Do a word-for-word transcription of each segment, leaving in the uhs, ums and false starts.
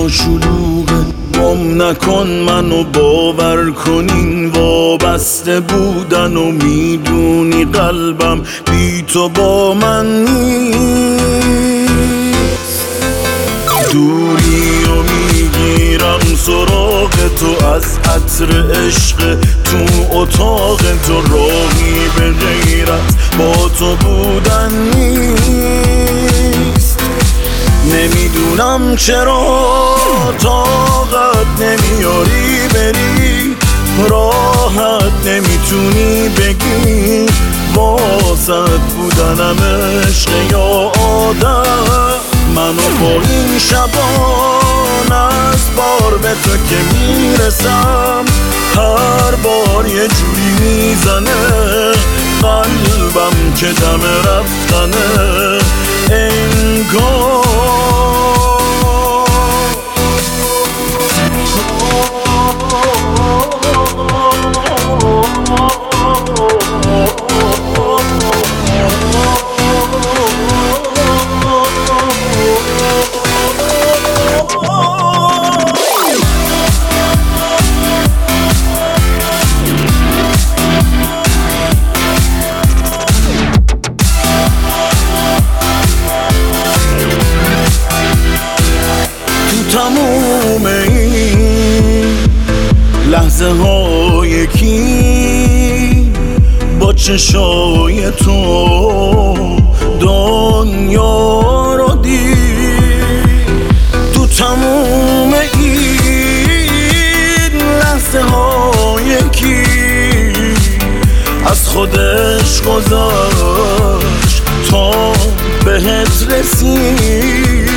دنیا شلوغه، گم نکن منو، باور کن این وابسته بودن و میدونی قلبم بی تو با من نیست. دوری و میگیرم سراغ تو از عطر عشق تو اتاق تو، راهی به غیرت با تو بودن نیست. نمیدونم چرا طاقت نمیاری بری، راحت نمیتونی بگی واسط بودنم عشق یا آدم. منو با این شبان از بار به تو که میرسم، هر بار یه جوری میزنه قلبم که دم رفتنه انگار. تموم این لحظه ها یکی با چشای تو دنیا رو دید. تو تموم این لحظه ها یکی از خودش گذاشت تا بهت رسید.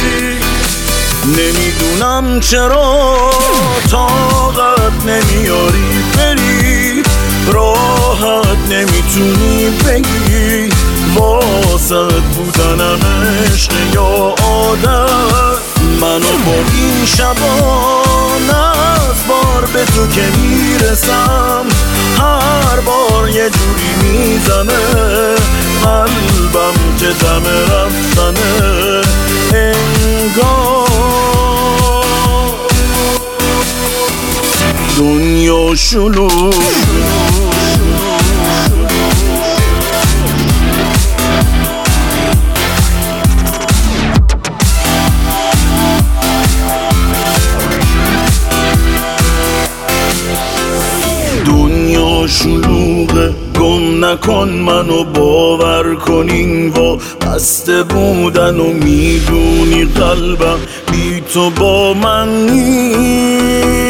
نمیدونم چرا طاقت نمیاری بری، راحت نمیتونی بگی واسط بودنم عشق یا آدم. منو با این شبان از بار به تو که میرسم، هر بار یه جوری میزنه قلبم که دم رفتنه انگار. دنیا شلوغ دنیا شلوغه، گم نکن منو، باور کن این وابسته بودن و میدونی قلبم بی تو با من نیست.